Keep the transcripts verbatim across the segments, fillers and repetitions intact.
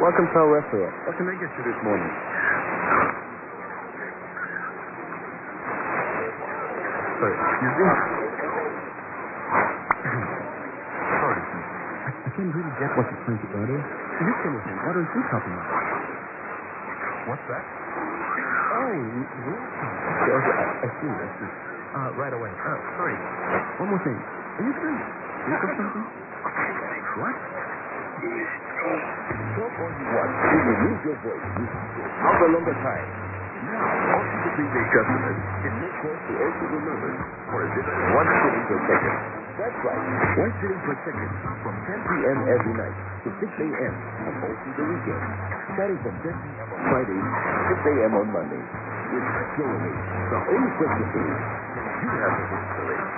Welcome to our restaurant. What can I get you this morning? Sorry, excuse me? Sorry, I, I can't really get what you're trying to order. Look anything. What are you talking about? What's that? Oh, yeah. Okay, I, I see, I see. Uh, right away. Uh, sorry. One more thing. Are you trying to speak or something? What? Talk all you want. You will lose your voice. Not for longer time. Now, also to prepaid customers, it may cost to also remember for a different one shilling per second. That's right, one shilling per second from ten p.m. every night to six a.m. and also the weekend. Starting from ten p.m. on Fridays to six a.m. on Mondays. With Metro Rate, the only question is, you have the installation.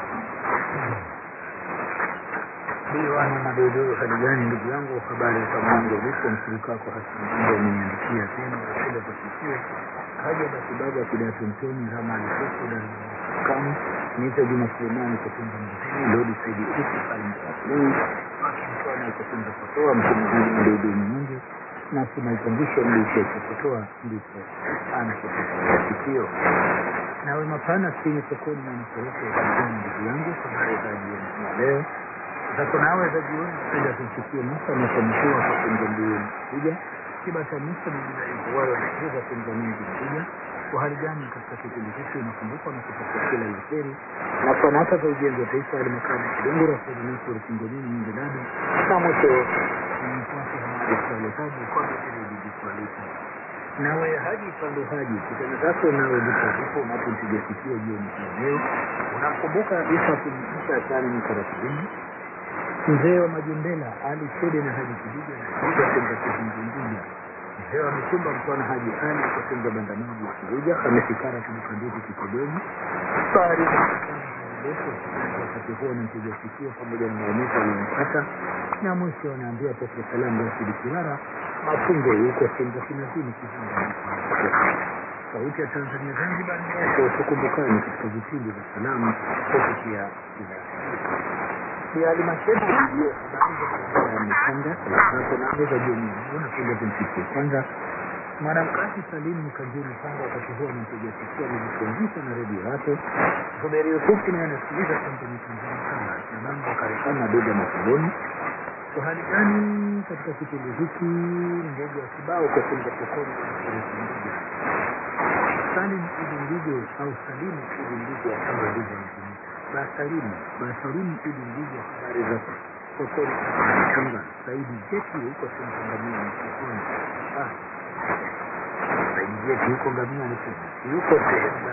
Diwani Madodo, hali gani ndugu yangu, habari za mambo vipi? Mshirika wako Hassan Mambo ameniandikia tena shule za kusikia haja ya kibaga kidato mtoni kama alipopo na kama niita Juma Sulemani kutunza mjini Lodi Saidi Kusi pale mtafuni akimfanya kutunza kutoa mtumizi Madodo Mungu na tunaikongisha mlisho kutoa ndipo anapotoa sikio nawe mapana sini sokoni na msoroko kwa ndugu yangu habari za jioni leo Sasa nawe za jioni kupenda kusikia Musa na kumshukuru kwa kundulia kuja kibata Musa na bila wale wanaweza kuingia mingi kuja kwa hali gani katika kipindi hiki nakumbuka na kupata kila laheri na kwa nata za ujenzi wa taifa ya makao kidogo kwa nini kingine nyingi dada kama mwisho ni mpaka hadi pale hadi kwa kile kwaliti nawe haji pando haji kitana zako nawe ndipo unapopiga sikio jioni leo unakumbuka Isa kumtisha sana ni karatini Mzee wa Majumbela Ali Sede na Haji Kidija na Kidija kwenda kuzungumzia. Mzee wa Mitumba mtwana Haji Ali kwa kwenda bandamaji ya Kidija amefikara kudukandiki kikogoni. Sari ndefu wakati huo na mpiga sikio pamoja na maonyesho yanayompata na mwisho anaambia Petro Salam Rashid Kilara mafunzo yuko Senga Kinazini kizungu. Sauti ya Tanzania Zanzibar ni kukumbukani katika vipindi vya salamu kupitia Kilara. Ya alimasema hiyo ya mchanga hapo na meza jioni unapiga kumpikia kwanza mwanamkati Salimu Kanjuni kwanza wakati huo anampigia sikio anajifundisha na redio yake Zuberi Yusufu na anasikiliza kampeni Tanzania sana na mambo karibana bega mafugoni kwa hali gani katika kipindi hiki ndege ya kibao kwa kwenda sokoni na kufungia Salim Idindigo au Salimu Idindigo kama ndivyo Basalimu, Basalimu ili ndivyo habari zake. Sokoni kama Saidi Jeti yuko Tanzania na sokoni. Ah. Saidi Jeti yuko ngamia ni yuko sehemu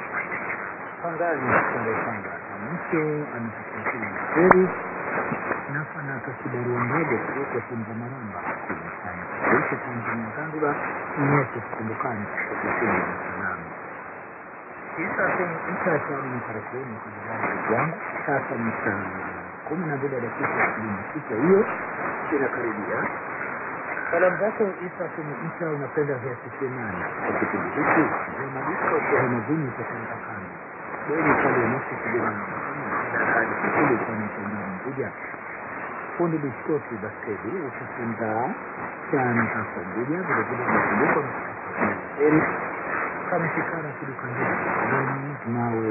Pangani kwa Panga. Mwisho anapokuwa seri na fana kasibaru ndogo yuko Tanzania kufanya. Yuko Tanzania Zanzibar ni kukumbukana kwa kipindi sana. Sasa sasa ni karatini kwa wangu sasa ni saa kumi na mbili dakika ishirini na sita hiyo inakaribia salamu zako Isa kumita unapenda viasi semani kwa kipindi hiki ndio malipo kwa mazini kwa kandakani bali pale nusu kijana na hadi kile kwa mtandao mmoja fundi biskoti basketi ukifunza sana kwa mmoja vile vile nakumbuka na kama fikara kudukandika nawe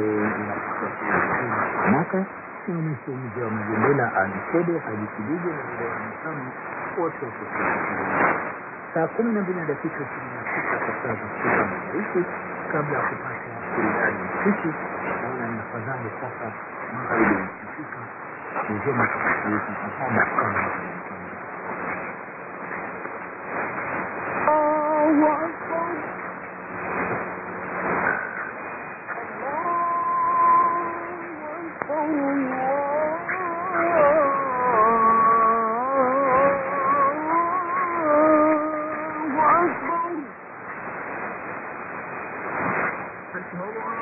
maka na msumuzi wa Majumbela Alikode Halikidije na vile wa mtamu wote wote saa kumi na mbili dakika ishirini na sita kwa saa za Afrika Mashariki kabla ya kupata burudani muziki naona ni afadhali sasa magharibi ikifika ni vyema tukiweza kupata kama Hold on.